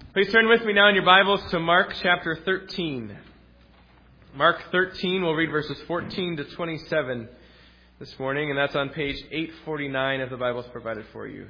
Please turn with me now in your Bibles to Mark chapter 13. Mark 13, we'll read verses 14 to 27 this morning, and that's on page 849 of the Bibles provided for you.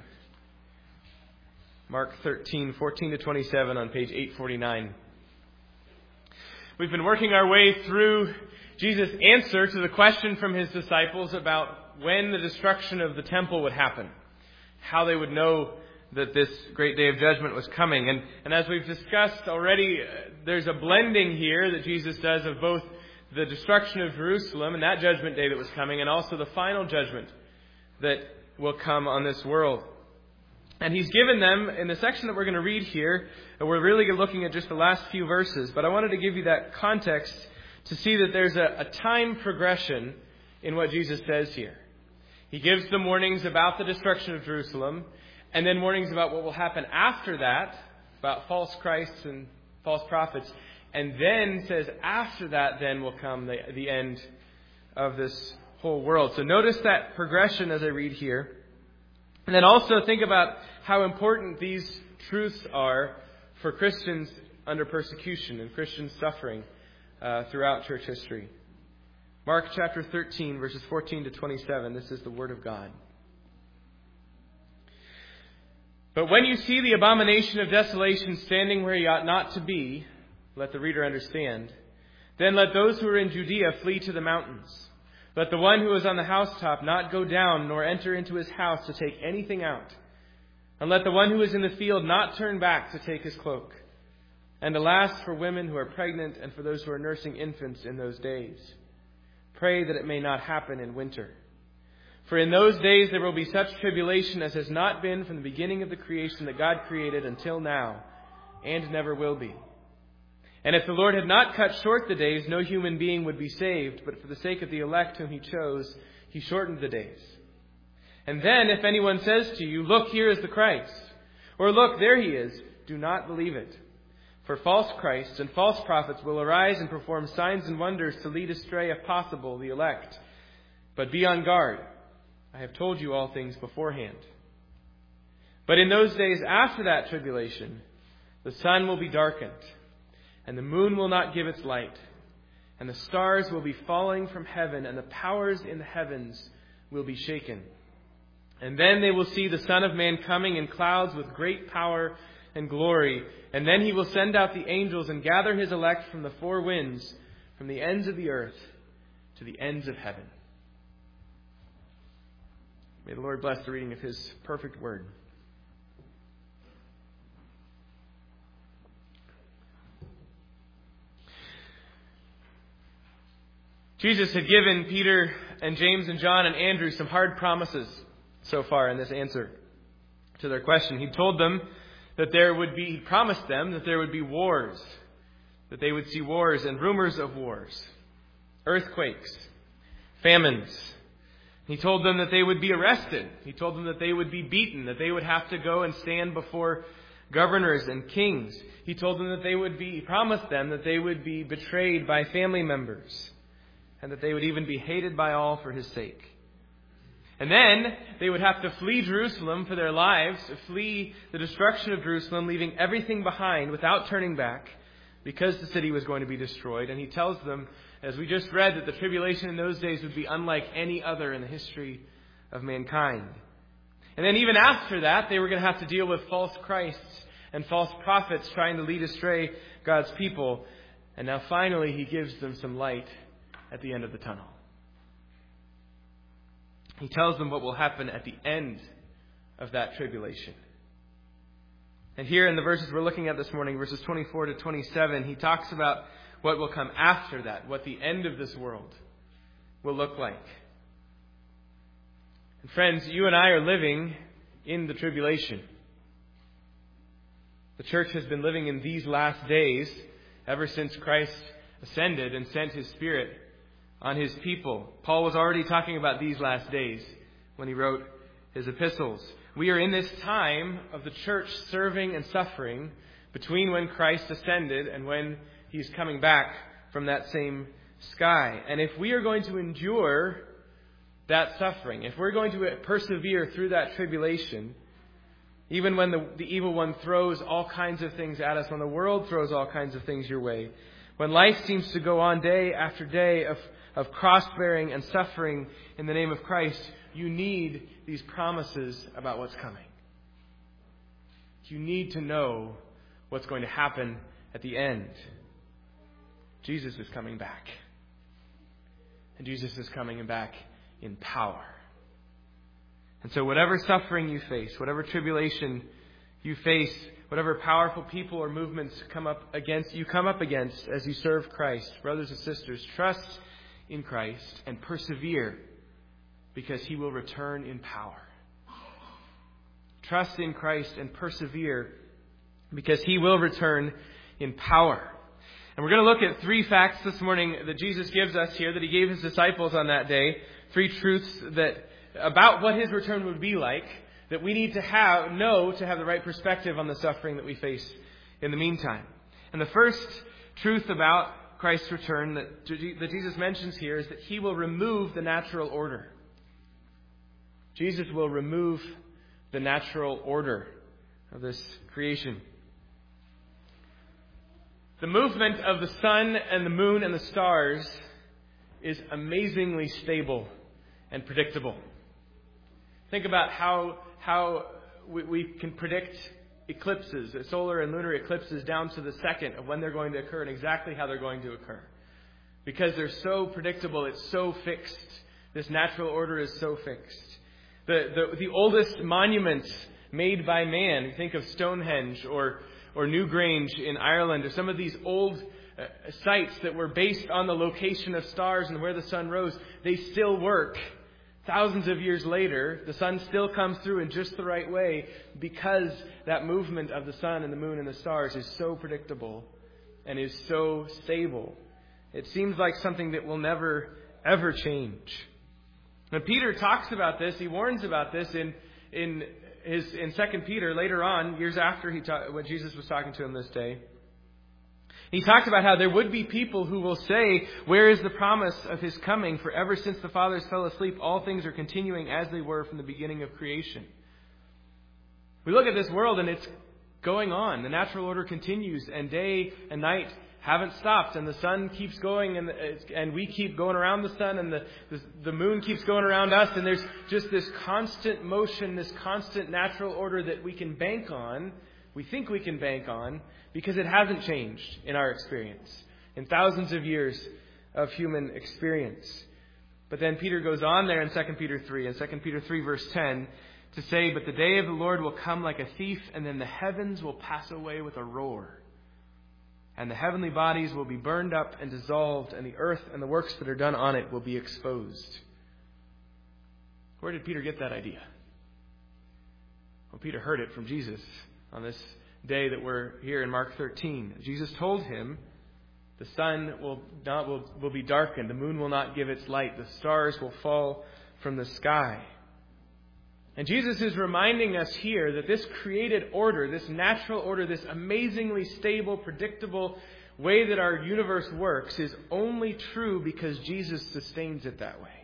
Mark 13, 14 to 27 on page 849. We've been working our way through Jesus' answer to the question from his disciples about when the destruction of the temple would happen, how they would know that this great day of judgment was coming. And as we've discussed already, there's a blending here that Jesus does of both the destruction of Jerusalem and that judgment day that was coming, and also the final judgment that will come on this world. And he's given them, in the section that we're going to read here, and we're really looking at just the last few verses, but I wanted to give you that context to see that there's a time progression in what Jesus says here. He gives them warnings about the destruction of Jerusalem, and then warnings about what will happen after that, about false Christs and false prophets. And then says after that then will come the end of this whole world. So notice that progression as I read here. And then also think about how important these truths are for Christians under persecution and Christians suffering throughout church history. Mark chapter 13, verses 14 to 27. This is the Word of God. But when you see the abomination of desolation standing where he ought not to be, let the reader understand, then let those who are in Judea flee to the mountains. Let the one who is on the housetop not go down, nor enter into his house to take anything out. And let the one who is in the field not turn back to take his cloak. And alas for women who are pregnant and for those who are nursing infants in those days. Pray that it may not happen in winter. For in those days there will be such tribulation as has not been from the beginning of the creation that God created until now, and never will be. And if the Lord had not cut short the days, no human being would be saved, but for the sake of the elect whom he chose, he shortened the days. And then if anyone says to you, look, here is the Christ, or look, there he is, do not believe it. For false Christs and false prophets will arise and perform signs and wonders to lead astray, if possible, the elect. But be on guard. I have told you all things beforehand. But in those days after that tribulation, the sun will be darkened, and the moon will not give its light, and the stars will be falling from heaven, and the powers in the heavens will be shaken. And then they will see the Son of Man coming in clouds with great power and glory. And then he will send out the angels and gather his elect from the four winds, from the ends of the earth to the ends of heaven. May the Lord bless the reading of his perfect word. Jesus had given Peter and James and John and Andrew some hard promises so far in this answer to their question. He told them that he promised them that there would be wars, that they would see wars and rumors of wars, earthquakes, famines. He told them that they would be arrested. He told them that they would be beaten, that they would have to go and stand before governors and kings. He told them that he promised them that they would be betrayed by family members, and that they would even be hated by all for his sake. And then they would have to flee Jerusalem for their lives, flee the destruction of Jerusalem, leaving everything behind without turning back, because the city was going to be destroyed. And he tells them, as we just read, that the tribulation in those days would be unlike any other in the history of mankind. And then even after that, they were going to have to deal with false Christs and false prophets trying to lead astray God's people. And now finally he gives them some light at the end of the tunnel. He tells them what will happen at the end of that tribulation. And here in the verses we're looking at this morning, verses 24 to 27, he talks about what will come after that, what the end of this world will look like. And friends, you and I are living in the tribulation. The church has been living in these last days ever since Christ ascended and sent his Spirit on his people. Paul was already talking about these last days when he wrote his epistles. We are in this time of the church serving and suffering between when Christ ascended and when he's coming back from that same sky. And if we are going to endure that suffering, if we're going to persevere through that tribulation, Even when the evil one throws all kinds of things at us, when the world throws all kinds of things your way, when life seems to go on day after day of cross-bearing and suffering in the name of Christ, you need these promises about what's coming. You need to know what's going to happen at the end. Jesus is coming back. And Jesus is coming back in power. And so whatever suffering you face, whatever tribulation you face, whatever powerful people or movements you come up against as you serve Christ, brothers and sisters, trust in Christ and persevere because He will return in power. Trust in Christ and persevere because He will return in power. And we're going to look at 3 facts this morning that Jesus gives us here, that He gave His disciples on that day. 3 truths about what His return would be like, that we need to have the right perspective on the suffering that we face in the meantime. And the first truth about Christ's return that Jesus mentions here is that He will remove the natural order. Jesus will remove the natural order of this creation. The movement of the sun and the moon and the stars is amazingly stable and predictable. Think about how we can predict eclipses, solar and lunar eclipses, down to the second of when they're going to occur and exactly how they're going to occur. Because they're so predictable, it's so fixed. This natural order is so fixed. The oldest monuments made by man, you think of Stonehenge or Newgrange in Ireland, or some of these old sites that were based on the location of stars and where the sun rose, they still work. Thousands of years later, the sun still comes through in just the right way because that movement of the sun and the moon and the stars is so predictable and is so stable. It seems like something that will never, ever change. When Peter talks about this, he warns about this in 2 Peter later on, years after when Jesus was talking to him this day. He talks about how there would be people who will say, "Where is the promise of His coming? For ever since the fathers fell asleep, all things are continuing as they were from the beginning of creation." We look at this world and it's going on. The natural order continues, and day and night haven't stopped, and the sun keeps going, and we keep going around the sun, and the moon keeps going around us, and there's just this constant motion, this constant natural order that we can bank on. We think we can bank on because it hasn't changed in our experience, in thousands of years of human experience. But then Peter goes on there in 2 Peter 3, in 2 Peter 3 verse 10, to say, "But the day of the Lord will come like a thief, and then the heavens will pass away with a roar. And the heavenly bodies will be burned up and dissolved, and the earth and the works that are done on it will be exposed." Where did Peter get that idea? Well, Peter heard it from Jesus on this day that we're here in Mark 13. Jesus told him the sun will be darkened, the moon will not give its light, the stars will fall from the sky. And Jesus is reminding us here that this created order, this natural order, this amazingly stable, predictable way that our universe works is only true because Jesus sustains it that way.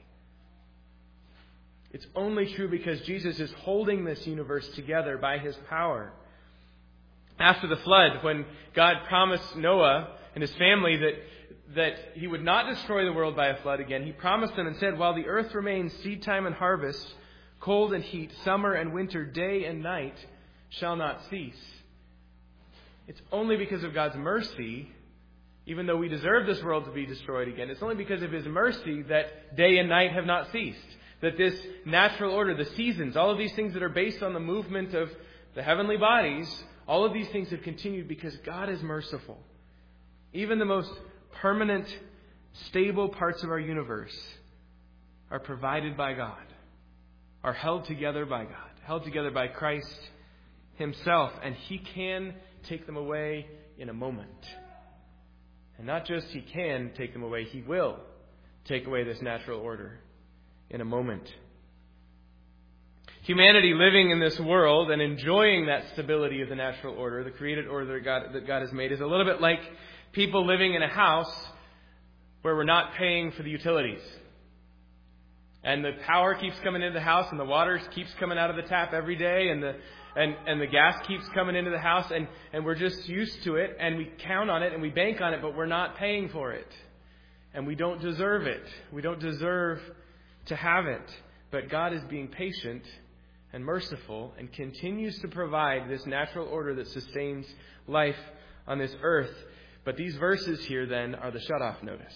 It's only true because Jesus is holding this universe together by His power. After the flood, when God promised Noah and his family that He would not destroy the world by a flood again, He promised them and said, "While the earth remains, seed time and harvest, cold and heat, summer and winter, day and night shall not cease." It's only because of God's mercy, even though we deserve this world to be destroyed again, it's only because of His mercy that day and night have not ceased. That this natural order, the seasons, all of these things that are based on the movement of the heavenly bodies, all of these things have continued because God is merciful. Even the most permanent, stable parts of our universe are provided by God, are held together by God, held together by Christ Himself, and He can take them away in a moment. And not just He can take them away, He will take away this natural order in a moment. Humanity living in this world and enjoying that stability of the natural order, the created order that God has made, is a little bit like people living in a house where we're not paying for the utilities. And the power keeps coming into the house, and the water keeps coming out of the tap every day, and and the gas keeps coming into the house, and we're just used to it, and we count on it, and we bank on it, but we're not paying for it. And we don't deserve it. We don't deserve to have it. But God is being patient and merciful and continues to provide this natural order that sustains life on this earth. But these verses here then are the shut-off notice.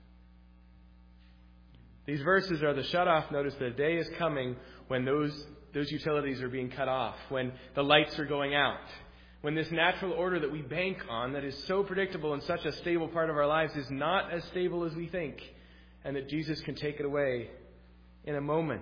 These verses are the shut-off notice that a day is coming when those utilities are being cut off, when the lights are going out, when this natural order that we bank on, that is so predictable and such a stable part of our lives, is not as stable as we think, and that Jesus can take it away in a moment.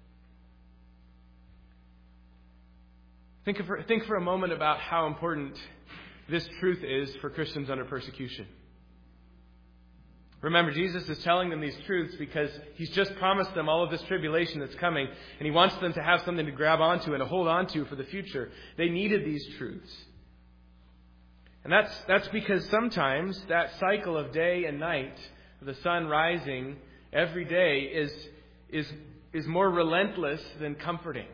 Think for a moment about how important this truth is for Christians under persecution. Remember, Jesus is telling them these truths because He's just promised them all of this tribulation that's coming, and He wants them to have something to grab onto and to hold onto for the future. They needed these truths. And that's because sometimes that cycle of day and night, the sun rising every day, is more relentless than comforting.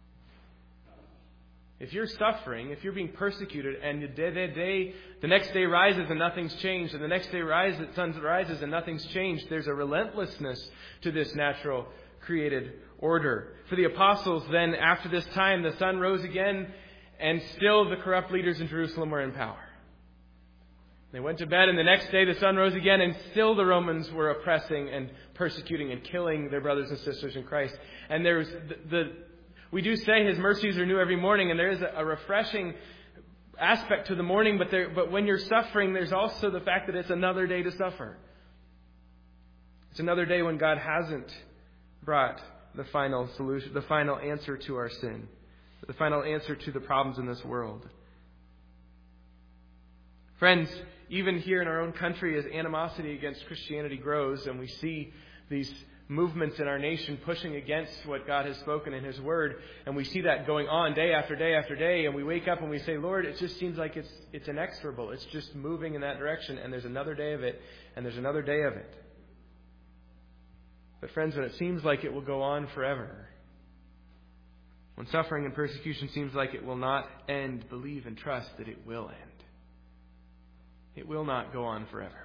If you're suffering, if you're being persecuted, and the next day rises and nothing's changed, and the next day the sun rises and nothing's changed, there's a relentlessness to this natural created order. For the apostles, then, after this time, the sun rose again, and still the corrupt leaders in Jerusalem were in power. They went to bed, and the next day the sun rose again, and still the Romans were oppressing and persecuting and killing their brothers and sisters in Christ. And there's we do say His mercies are new every morning, and there is a refreshing aspect to the morning, but when you're suffering, there's also the fact that it's another day to suffer. It's another day when God hasn't brought the final solution, the final answer to our sin, the final answer to the problems in this world. Friends, even here in our own country, as animosity against Christianity grows, and we see these movements in our nation pushing against what God has spoken in His Word, and we see that going on day after day after day, and we wake up and we say, Lord, it just seems like it's inexorable. It's just moving in that direction, and there's another day of it, and there's another day of it. But friends, when it seems like it will go on forever, when suffering and persecution seems like it will not end, believe and trust that it will end. It will not go on forever.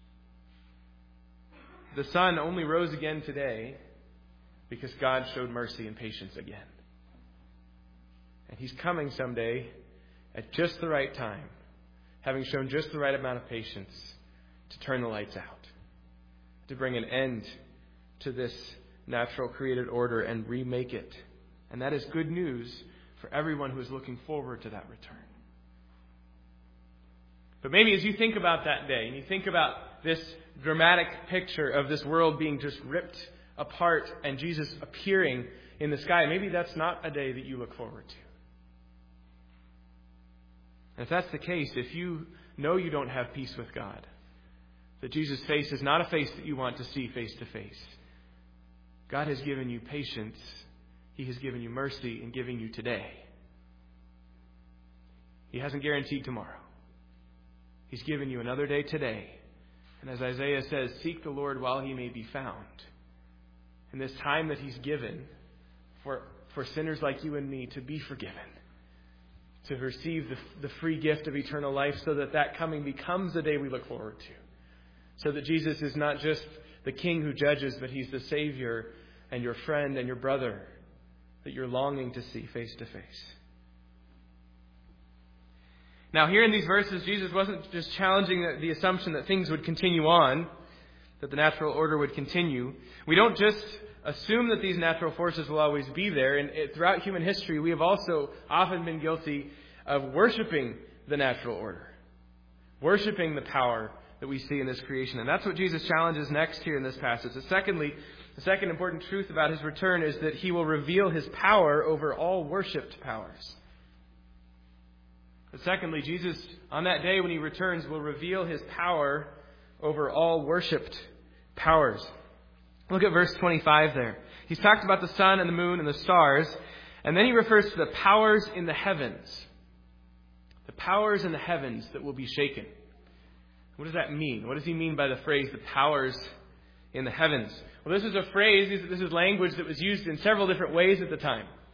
The sun only rose again today because God showed mercy and patience again. And He's coming someday at just the right time, having shown just the right amount of patience to turn the lights out, to bring an end to this natural created order and remake it. And that is good news for everyone who is looking forward to that return. But maybe as you think about that day, and you think about this dramatic picture of this world being just ripped apart and Jesus appearing in the sky, maybe that's not a day that you look forward to. And if that's the case, if you know you don't have peace with God, that Jesus' face is not a face that you want to see face to face, God has given you patience. He has given you mercy in giving you today. He hasn't guaranteed tomorrow. He's given you another day today. And as Isaiah says, seek the Lord while He may be found. And this time that He's given for sinners like you and me to be forgiven, to receive the free gift of eternal life, so that coming becomes the day we look forward to. So that Jesus is not just the King who judges, but He's the Savior and your friend and your brother that you're longing to see face to face. Now, here in these verses, Jesus wasn't just challenging the assumption that things would continue on, that the natural order would continue. We don't just assume that these natural forces will always be there. And throughout human history, we have also often been guilty of worshiping the natural order, worshiping the power that we see in this creation. And that's what Jesus challenges next here in this passage. And secondly, the second important truth about His return is that He will reveal His power over all worshipped powers. But secondly, Jesus, on that day when He returns, will reveal His power over all worshipped powers. Look at verse 25 there. He's talked about the sun and the moon and the stars, and then He refers to the powers in the heavens. The powers in the heavens that will be shaken. What does that mean? What does He mean by the phrase, the powers in the heavens? Well, this is a phrase, this is language that was used in several different ways at the time.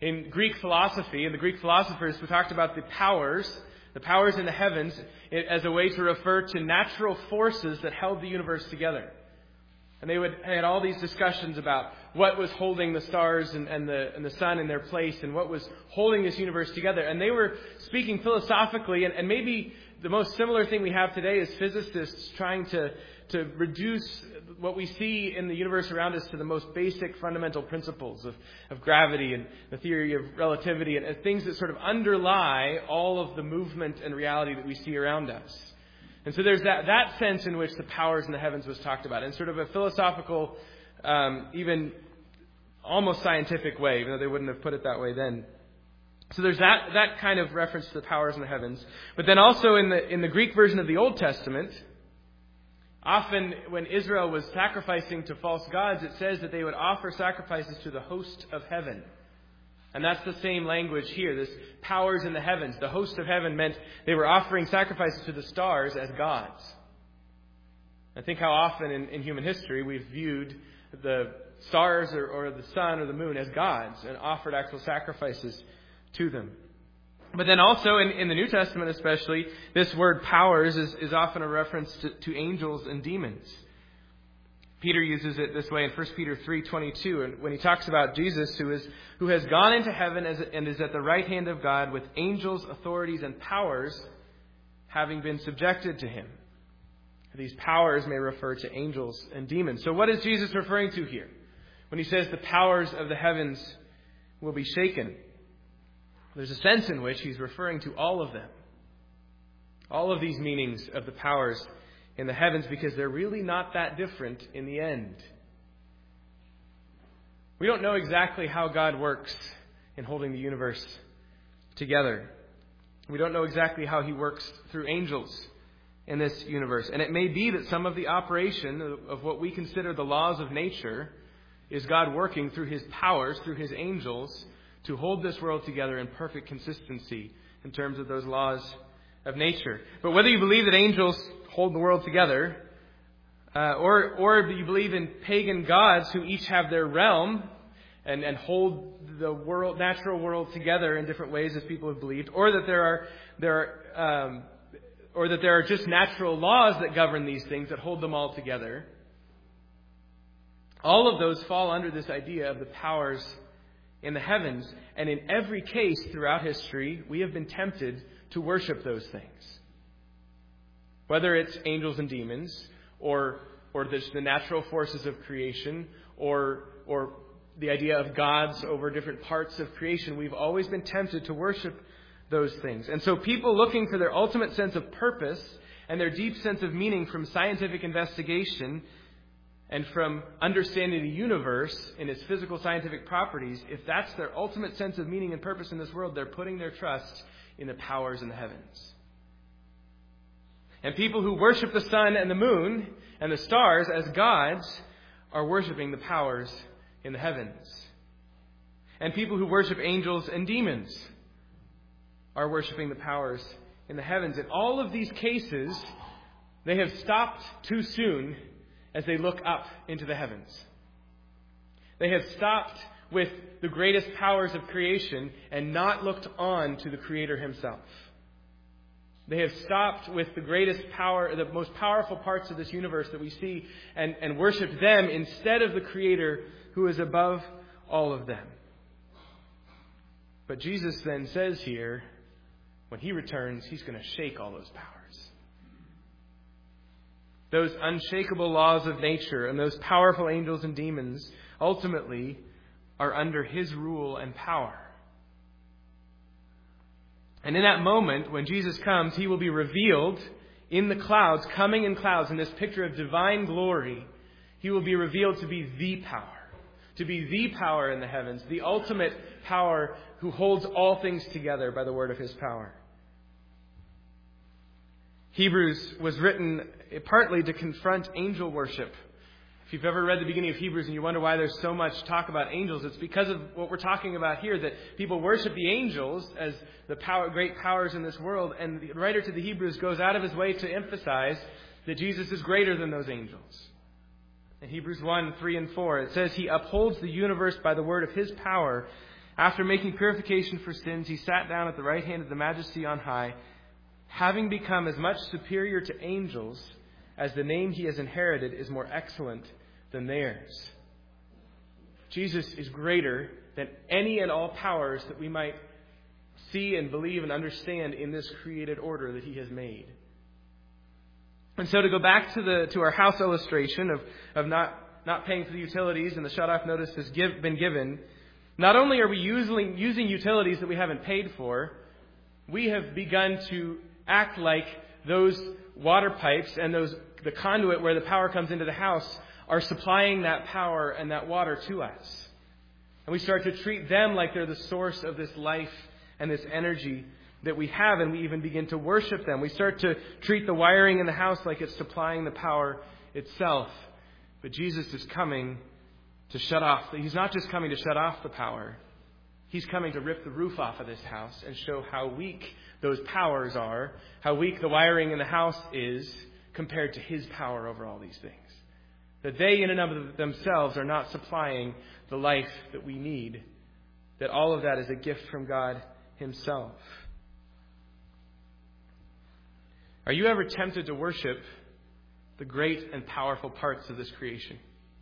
In Greek philosophy, and the Greek philosophers, we talked about the powers in the heavens, as a way to refer to natural forces that held the universe together. And they had all these discussions about what was holding the stars and the sun in their place, and what was holding this universe together. And they were speaking philosophically, and maybe the most similar thing we have today is physicists trying to reduce what we see in the universe around us to the most basic fundamental principles of gravity and the theory of relativity, and things that sort of underlie all of the movement and reality that we see around us. And so there's that sense in which the powers in the heavens was talked about in sort of a philosophical, even almost scientific way, even though they wouldn't have put it that way then. So there's that kind of reference to the powers in the heavens. But then also in the Greek version of the Old Testament, often when Israel was sacrificing to false gods, it says that they would offer sacrifices to the host of heaven. And that's the same language here, this powers in the heavens. The host of heaven meant they were offering sacrifices to the stars as gods. I think how often in human history we've viewed the stars or the sun or the moon as gods and offered actual sacrifices to them. But then also in the New Testament especially, this word powers is often a reference to angels and demons. Peter uses it this way in 1 Peter 3:22, and when he talks about Jesus, who has gone into heaven and is at the right hand of God with angels, authorities, and powers having been subjected to him. These powers may refer to angels and demons. So what is Jesus referring to here when he says the powers of the heavens will be shaken? There's a sense in which he's referring to all of them. All of these meanings of the powers in the heavens, because they're really not that different in the end. We don't know exactly how God works in holding the universe together. We don't know exactly how he works through angels in this universe. And it may be that some of the operation of what we consider the laws of nature is God working through his powers, through his angels, to hold this world together in perfect consistency in terms of those laws of nature. But whether you believe that angels hold the world together, or you believe in pagan gods who each have their realm and hold the world, natural world together in different ways as people have believed, or that there are just natural laws that govern these things that hold them all together, all of those fall under this idea of the powers in the heavens. And in every case throughout history, we have been tempted to worship those things. Whether it's angels and demons, or the natural forces of creation, or the idea of gods over different parts of creation, we've always been tempted to worship those things. And so people looking for their ultimate sense of purpose and their deep sense of meaning from scientific investigation and from understanding the universe in its physical scientific properties, if that's their ultimate sense of meaning and purpose in this world, they're putting their trust in the powers in the heavens. And people who worship the sun and the moon and the stars as gods are worshiping the powers in the heavens. And people who worship angels and demons are worshiping the powers in the heavens. In all of these cases, they have stopped too soon as they look up into the heavens. They have stopped with the greatest powers of creation and not looked on to the Creator himself. They have stopped with the greatest power, the most powerful parts of this universe that we see, and worshipped them instead of the Creator who is above all of them. But Jesus then says here, when he returns, he's going to shake all those powers. Those unshakable laws of nature and those powerful angels and demons ultimately are under his rule and power. And in that moment, when Jesus comes, he will be revealed in the clouds, coming in clouds, in this picture of divine glory. He will be revealed to be the power in the heavens, the ultimate power who holds all things together by the word of his power. Hebrews was written partly to confront angel worship. If you've ever read the beginning of Hebrews and you wonder why there's so much talk about angels, it's because of what we're talking about here, that people worship the angels as the great powers in this world. And the writer to the Hebrews goes out of his way to emphasize that Jesus is greater than those angels. In Hebrews 1, 3 and 4, it says, he upholds the universe by the word of his power. After making purification for sins, he sat down at the right hand of the Majesty on high, having become as much superior to angels as the name he has inherited is more excellent than theirs. Jesus is greater than any and all powers that we might see and believe and understand in this created order that he has made. And so to go back to our house illustration of not paying for the utilities and the shut-off notice has been given, not only are we using utilities that we haven't paid for, we have begun to act like those water pipes and the conduit where the power comes into the house are supplying that power and that water to us. And we start to treat them like they're the source of this life and this energy that we have, and we even begin to worship them. We start to treat the wiring in the house like it's supplying the power itself. But Jesus is coming to shut off. He's not just coming to shut off the power. He's coming to rip the roof off of this house and show how weak those powers are, how weak the wiring in the house is compared to his power over all these things. That they in and of themselves are not supplying the life that we need. That all of that is a gift from God himself. Are you ever tempted to worship the great and powerful parts of this creation?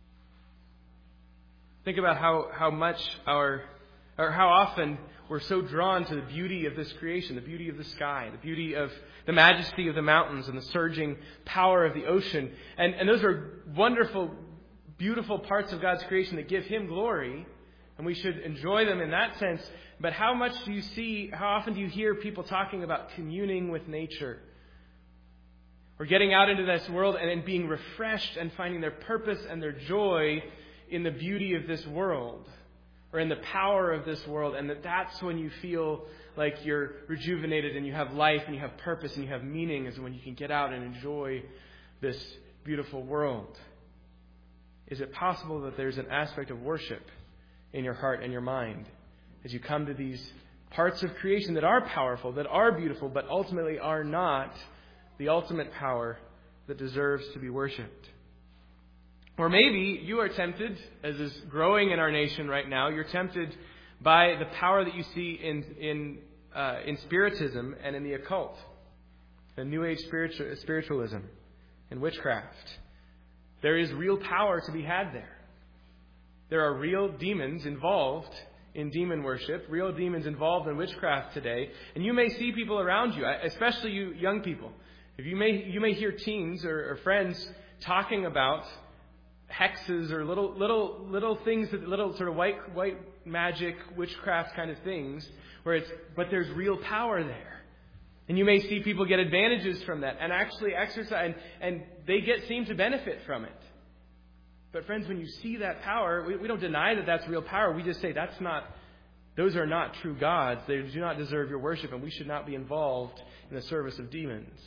Think about how much how often we're so drawn to the beauty of this creation, the beauty of the sky, the beauty of the majesty of the mountains and the surging power of the ocean. And those are wonderful, beautiful parts of God's creation that give him glory. And we should enjoy them in that sense. But how often do you hear people talking about communing with nature? Or getting out into this world and being refreshed and finding their purpose and their joy in the beauty of this world. Or in the power of this world. And that's when you feel like you're rejuvenated and you have life and you have purpose and you have meaning, is when you can get out and enjoy this beautiful world. Is it possible that there's an aspect of worship in your heart and your mind as you come to these parts of creation that are powerful, that are beautiful, but ultimately are not the ultimate power that deserves to be worshipped? Or maybe you are tempted, as is growing in our nation right now, you're tempted by the power that you see in Spiritism and in the occult, the New Age spiritualism and witchcraft. There is real power to be had there. There are real demons involved in demon worship, real demons involved in witchcraft today. And you may see people around you, especially you young people. If you may hear teens or friends talking about hexes or little things, little sort of white magic, witchcraft kind of things, but there's real power there. And you may see people get advantages from that and actually exercise, and they seem to benefit from it. But friends, when you see that power, we don't deny that that's real power. We just say those are not true gods. They do not deserve your worship, and we should not be involved in the service of demons.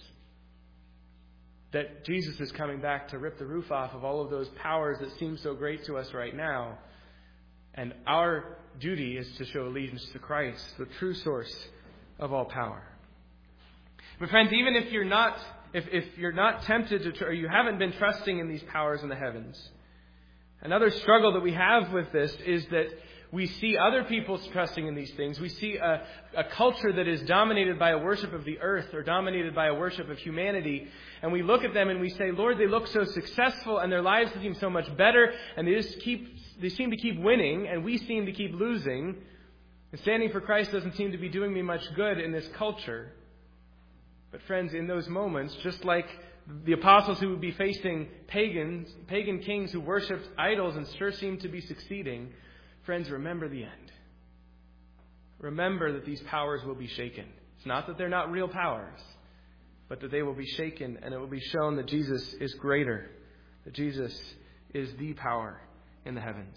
That Jesus is coming back to rip the roof off of all of those powers that seem so great to us right now. And our duty is to show allegiance to Christ, the true source of all power. But friends, even if you're not tempted to, or you haven't been trusting in these powers in the heavens, another struggle that we have with this is that we see other people trusting in these things. We see a culture that is dominated by a worship of the earth or dominated by a worship of humanity. And we look at them and we say, Lord, they look so successful and their lives seem so much better. And they seem to keep winning and we seem to keep losing. And standing for Christ doesn't seem to be doing me much good in this culture. But friends, in those moments, just like the apostles who would be facing pagan kings who worshipped idols and sure seemed to be succeeding, friends, remember the end. Remember that these powers will be shaken. It's not that they're not real powers, but that they will be shaken, and it will be shown that Jesus is greater, that Jesus is the power in the heavens.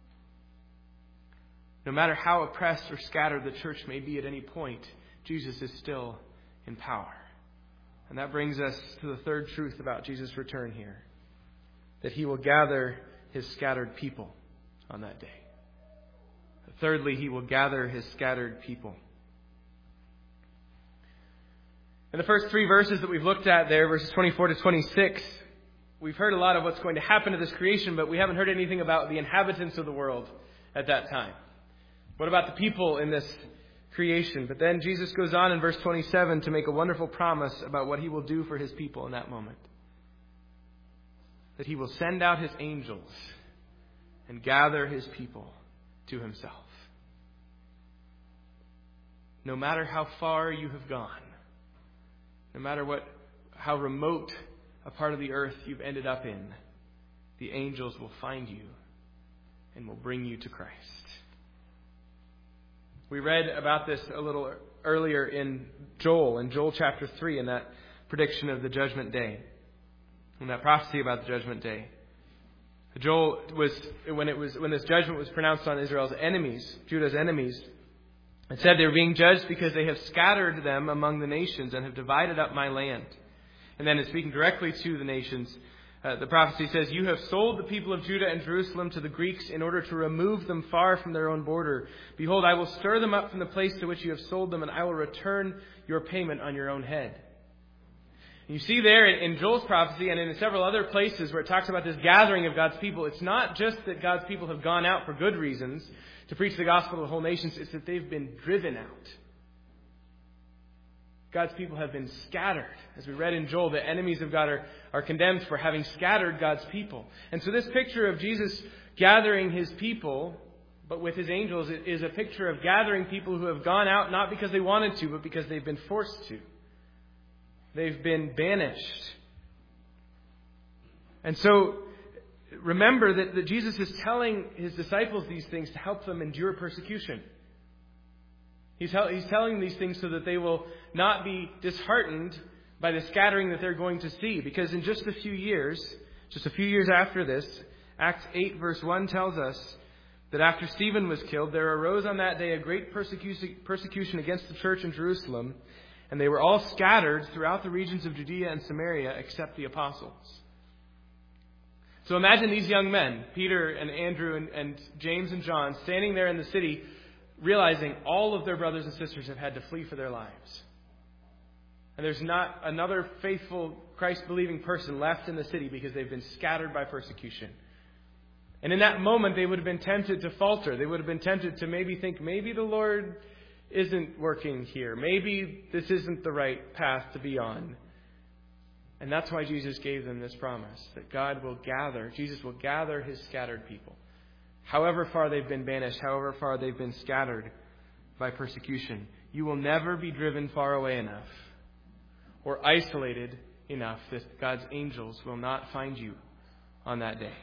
No matter how oppressed or scattered the church may be at any point, Jesus is still in power. And that brings us to the third truth about Jesus' return here, that he will gather his scattered people on that day. Thirdly, he will gather his scattered people. In the first three verses that we've looked at there, verses 24 to 26, we've heard a lot of what's going to happen to this creation, but we haven't heard anything about the inhabitants of the world at that time. What about the people in this creation? But then Jesus goes on in verse 27 to make a wonderful promise about what he will do for his people in that moment. That he will send out his angels and gather his people to himself. No matter how far you have gone, no matter how remote a part of the earth you've ended up in, the angels will find you and will bring you to Christ. We read about this a little earlier in Joel chapter 3, in that prediction of the judgment day, in that prophecy about the judgment day. Joel when this judgment was pronounced on Israel's enemies, Judah's enemies, it said they were being judged because they have scattered them among the nations and have divided up my land. And then, in speaking directly to the nations, the prophecy says, "You have sold the people of Judah and Jerusalem to the Greeks in order to remove them far from their own border. Behold, I will stir them up from the place to which you have sold them, and I will return your payment on your own head." And you see there in Joel's prophecy and in several other places where it talks about this gathering of God's people, it's not just that God's people have gone out for good reasons to preach the gospel to the whole nations, it's that they've been driven out. God's people have been scattered. As we read in Joel, the enemies of God are condemned for having scattered God's people. And so this picture of Jesus gathering his people, but with his angels, is a picture of gathering people who have gone out not because they wanted to, but because they've been forced to. They've been banished. And so remember that Jesus is telling his disciples these things to help them endure persecution. He's telling these things so that they will not be disheartened by the scattering that they're going to see. Because in just a few years after this, Acts 8 verse 1 tells us that after Stephen was killed, there arose on that day a great persecution against the church in Jerusalem, and they were all scattered throughout the regions of Judea and Samaria except the apostles. So imagine these young men, Peter and Andrew and James and John, standing there in the city, realizing all of their brothers and sisters have had to flee for their lives. And there's not another faithful, Christ-believing person left in the city because they've been scattered by persecution. And in that moment, they would have been tempted to falter. They would have been tempted to maybe think, maybe the Lord isn't working here. Maybe this isn't the right path to be on. And that's why Jesus gave them this promise, that Jesus will gather his scattered people. However far they've been banished, however far they've been scattered by persecution, you will never be driven far away enough or isolated enough that God's angels will not find you on that day.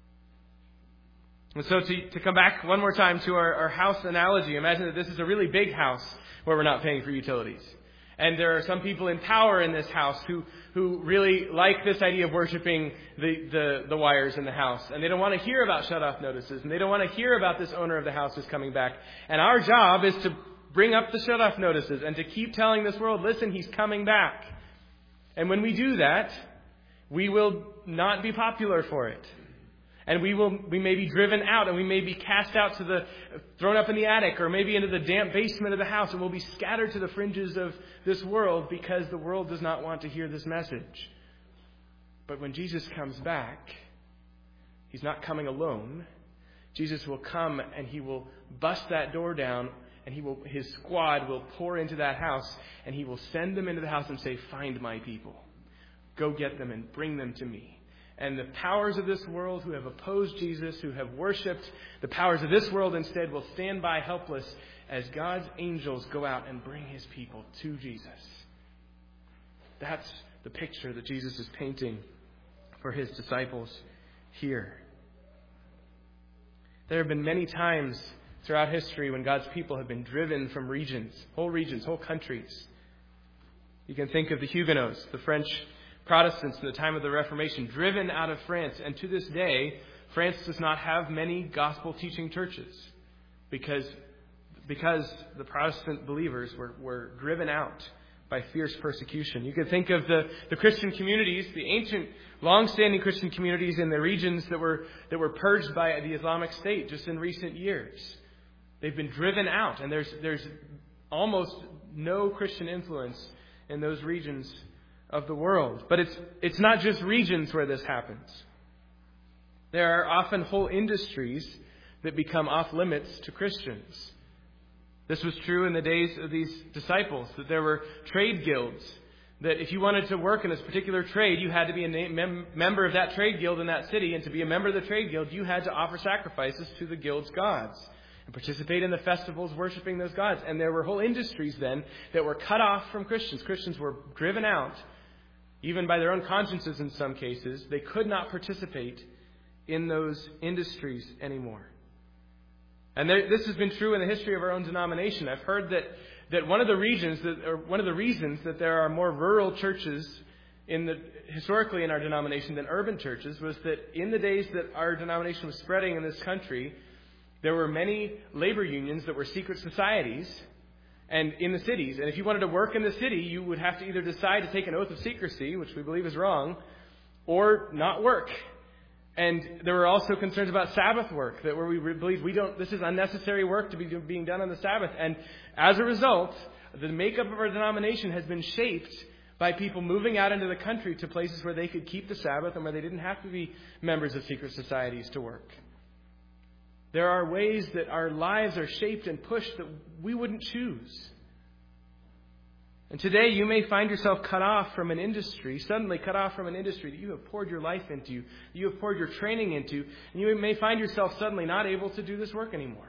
And so to come back one more time to our house analogy, imagine that this is a really big house where we're not paying for utilities. And there are some people in power in this house who really like this idea of worshiping the wires in the house. And they don't want to hear about shut-off notices. And they don't want to hear about this owner of the house who's coming back. And our job is to bring up the shut-off notices and to keep telling this world, listen, he's coming back. And when we do that, we will not be popular for it. And we may be driven out, and we may be cast out thrown up in the attic, or maybe into the damp basement of the house, and we'll be scattered to the fringes of this world because the world does not want to hear this message. But when Jesus comes back, he's not coming alone. Jesus will come and he will bust that door down, and his squad will pour into that house, and he will send them into the house and say, "Find my people. Go get them and bring them to me." And the powers of this world who have opposed Jesus, who have worshipped the powers of this world instead, will stand by helpless as God's angels go out and bring his people to Jesus. That's the picture that Jesus is painting for his disciples here. There have been many times throughout history when God's people have been driven from regions, whole countries. You can think of the Huguenots, the French Protestants in the time of the Reformation, driven out of France. And to this day, France does not have many gospel-teaching churches because the Protestant believers were driven out by fierce persecution. You could think of the Christian communities, the ancient, long-standing Christian communities in the regions that were purged by the Islamic State just in recent years. They've been driven out, and there's almost no Christian influence in those regions of the world. But it's not just regions where this happens. There are often whole industries that become off limits to Christians This was true in the days of these disciples, that there were trade guilds, that if you wanted to work in this particular trade, you had to be a member of that trade guild in that city, and to be a member of the trade guild, you had to offer sacrifices to the guild's gods and participate in the festivals worshiping those gods. And there were whole industries then that were cut off from Christians. Christians were driven out, even by their own consciences in some cases. They could not participate in those industries anymore. And this has been true in the history of our own denomination. I've heard that one of the reasons that there are more rural churches historically in our denomination than urban churches was that in the days that our denomination was spreading in this country, there were many labor unions that were secret societies and in the cities. And if you wanted to work in the city, you would have to either decide to take an oath of secrecy, which we believe is wrong, or not work. And there were also concerns about Sabbath work, that where we believe this is unnecessary work to be being done on the Sabbath. And as a result, the makeup of our denomination has been shaped by people moving out into the country to places where they could keep the Sabbath and where they didn't have to be members of secret societies to work. There are ways that our lives are shaped and pushed that we wouldn't choose. And today you may find yourself suddenly cut off from an industry that you have poured your life into, that you have poured your training into, and you may find yourself suddenly not able to do this work anymore.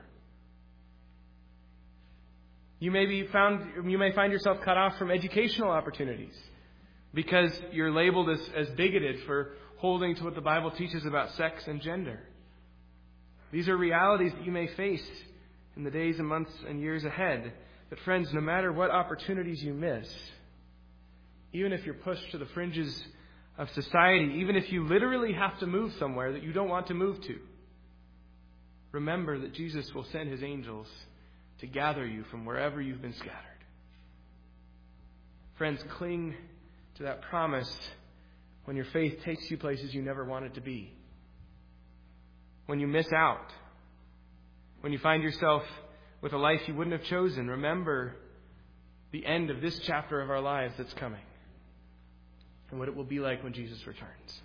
You may find yourself cut off from educational opportunities because you're labeled as bigoted for holding to what the Bible teaches about sex and gender. These are realities that you may face in the days and months and years ahead. But friends, no matter what opportunities you miss, even if you're pushed to the fringes of society, even if you literally have to move somewhere that you don't want to move to, remember that Jesus will send his angels to gather you from wherever you've been scattered. Friends, cling to that promise when your faith takes you places you never wanted to be. When you miss out, when you find yourself with a life you wouldn't have chosen, remember the end of this chapter of our lives that's coming and what it will be like when Jesus returns.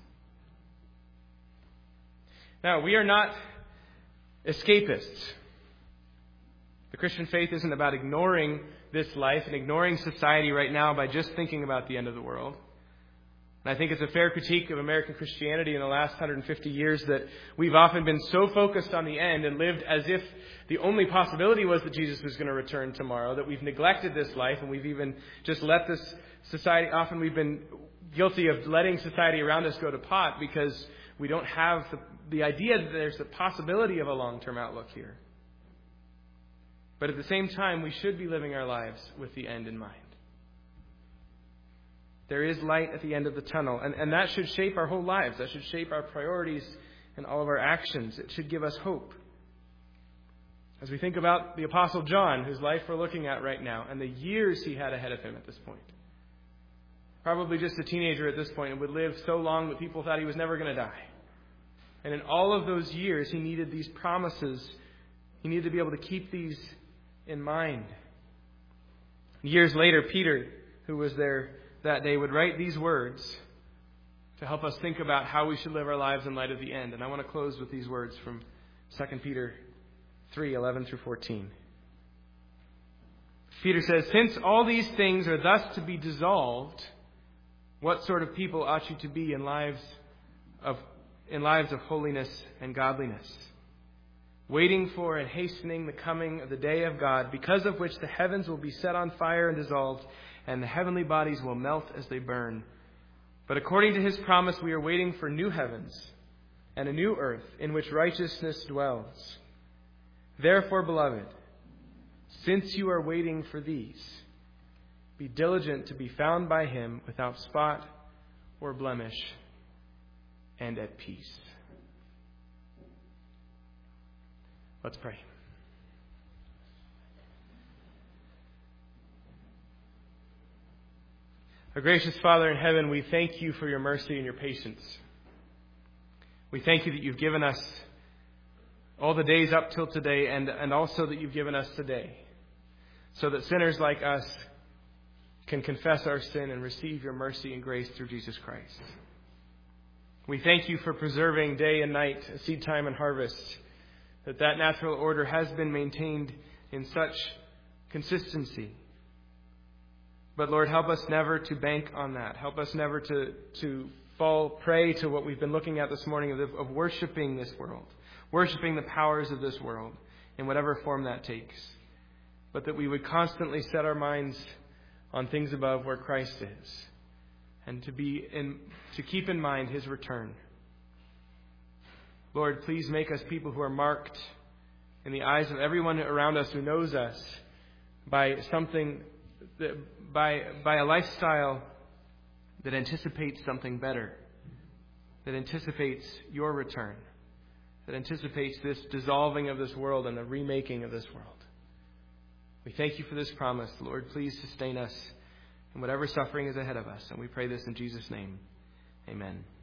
Now, we are not escapists. The Christian faith isn't about ignoring this life and ignoring society right now by just thinking about the end of the world. And I think it's a fair critique of American Christianity in the last 150 years that we've often been so focused on the end and lived as if the only possibility was that Jesus was going to return tomorrow, that we've neglected this life and we've even just let this society, often we've been guilty of letting society around us go to pot because we don't have the idea that there's the possibility of a long-term outlook here. But at the same time, we should be living our lives with the end in mind. There is light at the end of the tunnel, and that should shape our whole lives. That should shape our priorities and all of our actions. It should give us hope. As we think about the Apostle John, whose life we're looking at right now, and the years he had ahead of him at this point. Probably just a teenager at this point and would live so long that people thought he was never going to die. And in all of those years, he needed these promises. He needed to be able to keep these in mind. Years later, Peter, who was there that day, would write these words to help us think about how we should live our lives in light of the end. And I want to close with these words from 2 Peter 3:11 through 14. Peter says, "Since all these things are thus to be dissolved, what sort of people ought you to be in lives of holiness and godliness, waiting for and hastening the coming of the day of God, because of which the heavens will be set on fire and dissolved, and the heavenly bodies will melt as they burn. But according to his promise, we are waiting for new heavens and a new earth in which righteousness dwells. Therefore, beloved, since you are waiting for these, be diligent to be found by him without spot or blemish and at peace." Let's pray. Our gracious Father in heaven, we thank you for your mercy and your patience. We thank you that you've given us all the days up till today and also that you've given us today so that sinners like us can confess our sin and receive your mercy and grace through Jesus Christ. We thank you for preserving day and night, seed time and harvest, that natural order has been maintained in such consistency. But Lord, help us never to bank on that. Help us never to fall prey to what we've been looking at this morning of worshiping this world, worshiping the powers of this world in whatever form that takes. But that we would constantly set our minds on things above where Christ is, and to keep in mind His return. Lord, please make us people who are marked in the eyes of everyone around us who knows us by a lifestyle that anticipates something better, that anticipates your return, that anticipates this dissolving of this world and the remaking of this world. We thank you for this promise. Lord, please sustain us in whatever suffering is ahead of us. And we pray this in Jesus' name. Amen.